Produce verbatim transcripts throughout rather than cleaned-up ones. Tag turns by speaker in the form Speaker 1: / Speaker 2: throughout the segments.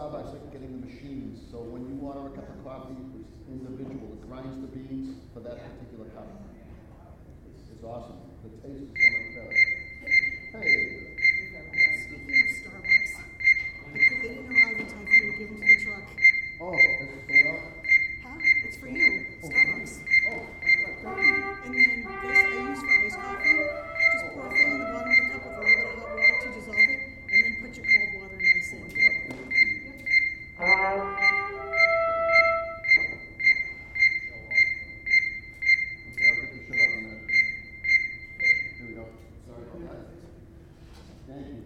Speaker 1: Starbucks are getting the machines, so when you order a cup of coffee, it's individual. It grinds the beans for that particular cup. It's, it's awesome. The taste is so much better. Hey.
Speaker 2: Speaking of Starbucks, they didn't arrive in time for me to give them to the truck.
Speaker 1: Oh, this is going out?
Speaker 2: Huh? It's for you, Starbucks.
Speaker 1: Oh, thank you.
Speaker 2: And then this I use for iced coffee. Just pour a thing in the bottom of the cup with a little bit of hot water to dissolve it, and then put your cold water nice in.
Speaker 1: Okay, I'll get the shut up in a minute. Here we go. Sorry about that. Thank you.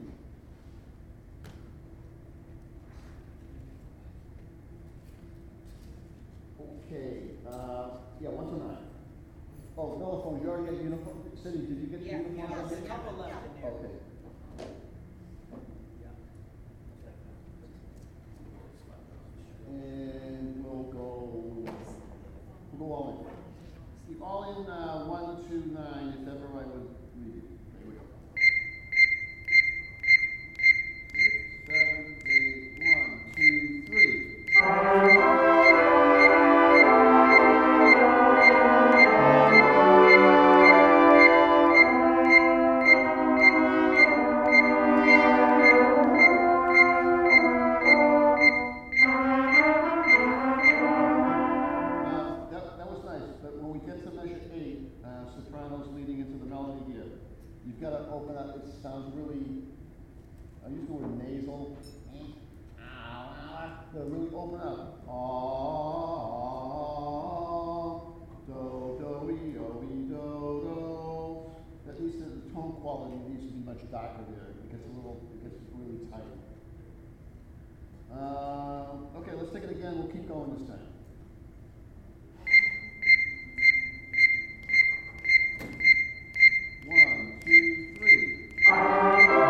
Speaker 1: Okay, uh, yeah, one to nine. Oh, telephone, you already got a uniform? Cindy, did you get the
Speaker 3: Yeah,
Speaker 1: uniform?
Speaker 3: yeah, there's a couple left in there.
Speaker 1: Okay. And we'll go, we'll go all in. All in, uh, one, two, nine, if ever I would read it. There we go. Six, seven, eight, one, two, three. Now, that, that was nice, but when we get to measure eight, uh, sopranos leading into the melody here, you've got to open up, it sounds really, I use the word nasal. No, really open up. Ah, do, do, we, do, we, do, do. At least the tone quality needs to be much darker there. It gets a little, it gets really tight. Uh, okay, let's take it again. We'll keep going this time. One, two, three.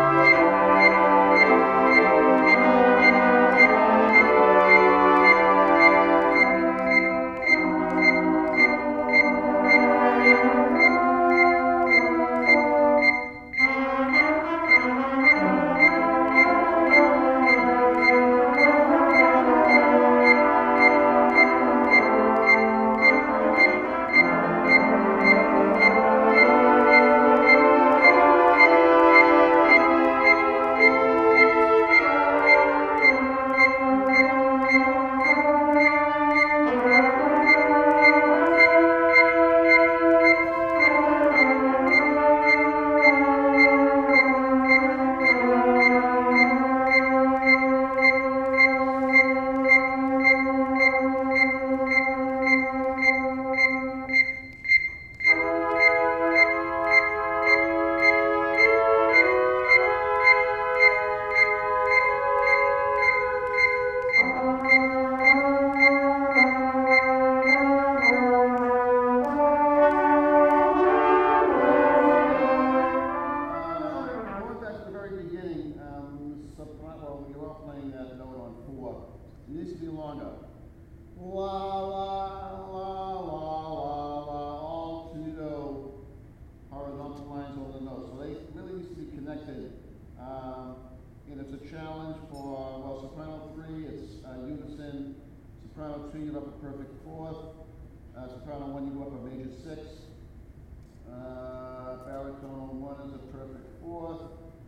Speaker 1: Uh, going back to the very beginning, um, soprano, well, you're all playing that note on four. It needs to be longer. La, la, la, la, la, la, all pseudo horizontal lines over the notes. So they really need to be connected. Um, and it's a challenge for, well, soprano three, it's uh, unison. Soprano two, you're up a perfect fourth. Uh, soprano one, you go up a major sixth. Uh, baritone one is a perfect fourth.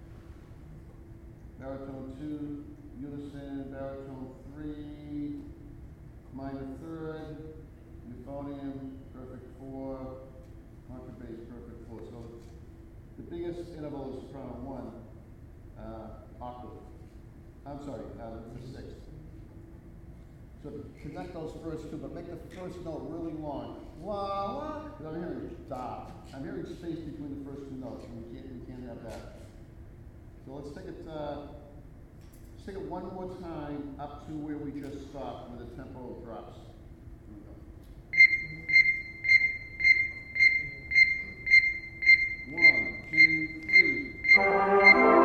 Speaker 1: Baritone two, unison. Baritone three, minor third. Euphonium, perfect four. Contrabass, perfect four. So the biggest interval is soprano one, uh, octave. I'm sorry, uh, the sixth. So connect those first two, but make the first note really long. La la. Because I'm hearing da. I'm hearing space between the first two notes, and we can't we can't have that. So let's take it. Uh, let's take it one more time up to where we just stopped, where the tempo drops. Here we go. One, two, three.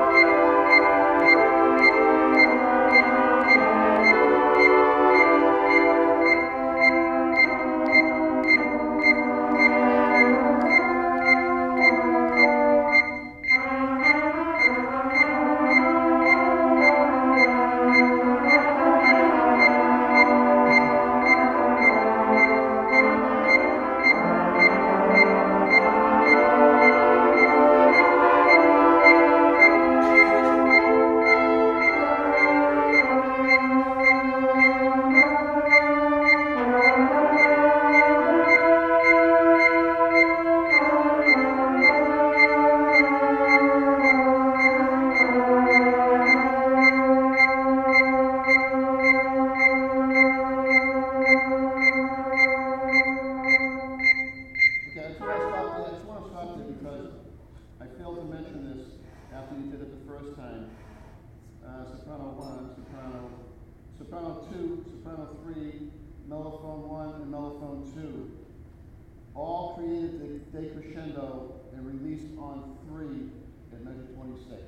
Speaker 1: soprano two, soprano three, mellophone one, and mellophone two, all created the decrescendo and released on three at measure twenty-six.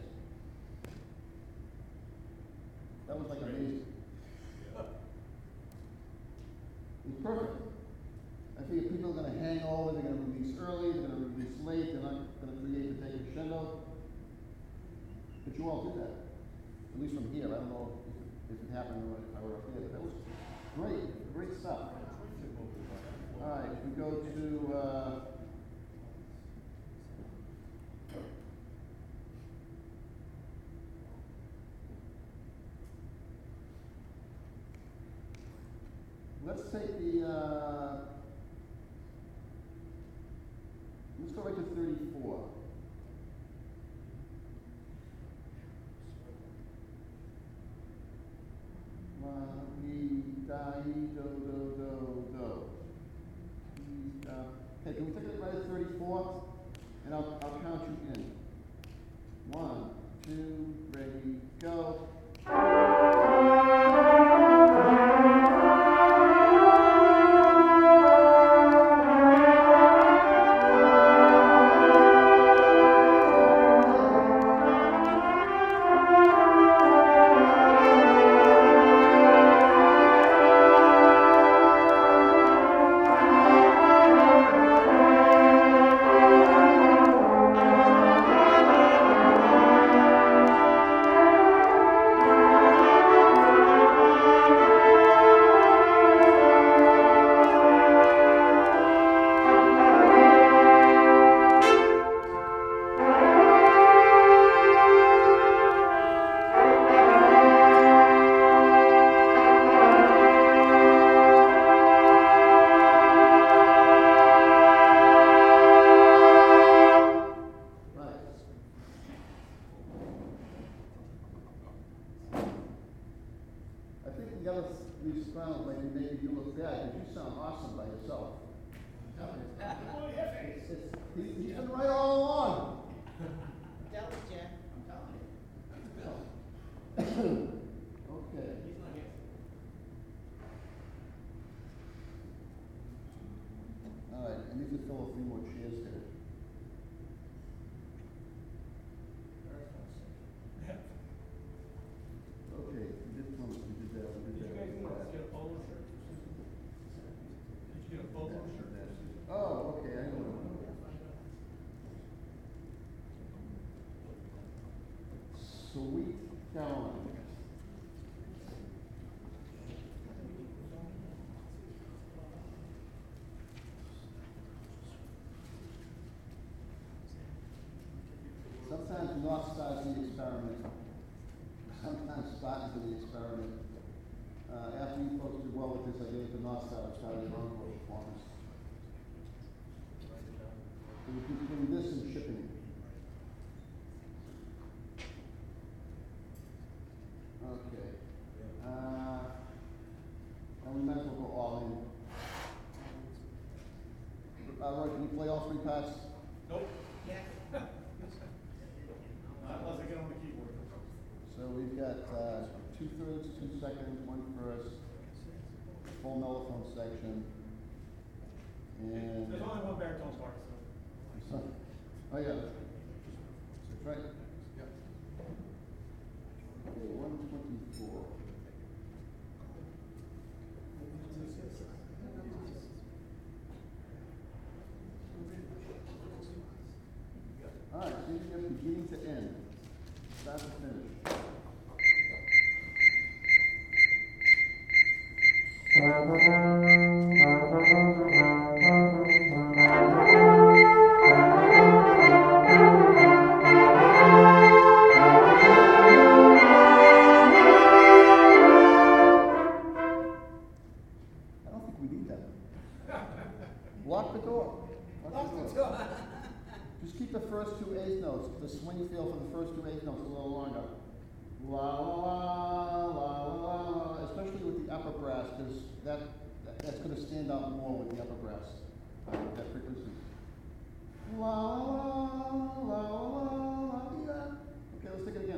Speaker 1: That was like amazing. It's perfect. I figure people are gonna hang over, they're gonna release early, they're gonna release late, they're not gonna create the decrescendo. But you all did that, at least from here. I don't know if it, if it happened when I were up there, but that was great, great stuff. All right, if we go to, uh, let's take the, uh, let's go right to thirty-four. La, mi, da, e, do, do, do, do. E, da. Okay, can we take it right at thirty-four? And I'll, I'll count you in. One, two, ready, go. The other three sounds like they make you look bad, because you sound awesome by yourself. It's, it's, he, he's been right all along.
Speaker 3: That was Jeff, I'm telling you.
Speaker 1: Okay.
Speaker 3: He's not here.
Speaker 1: All right, I need to fill a few more chairs here. Okay, we did one, we did that, we
Speaker 4: Did
Speaker 1: did
Speaker 4: you
Speaker 1: that.
Speaker 4: guys
Speaker 1: we did that.
Speaker 4: get a polo shirt? Did you get a polo shirt?
Speaker 1: Oh, okay, I know. Sweet Caroline. Sometimes North starts the experiment. Sometimes Spartans do the experiment. Uh, after you folks did well with this, I gave it to North Star, and started their own performance. It was between this and shipping. Okay. Uh, and we might as well go all in. Uh, Roy, can you play all three parts?
Speaker 4: Nope.
Speaker 3: Yeah.
Speaker 4: Not unless I get on the keyboard.
Speaker 1: So we've got, uh, two thirds, two seconds, one verse, full mellophone section, and.
Speaker 4: There's only one baritone part, so.
Speaker 1: Oh, yeah. That's right. Yep. Okay, one twenty-four. All right, so you have beginning to end, start to finish. I don't think we need that. Lock the door. Lock the door. Just keep the first two eighth notes, the swing feel for the first two eighth notes a little longer. La la la la la la, especially with the upper brass, because that, that that's going to stand out more with the upper brass, uh, that frequency. La la la la la la. Okay, let's take it again.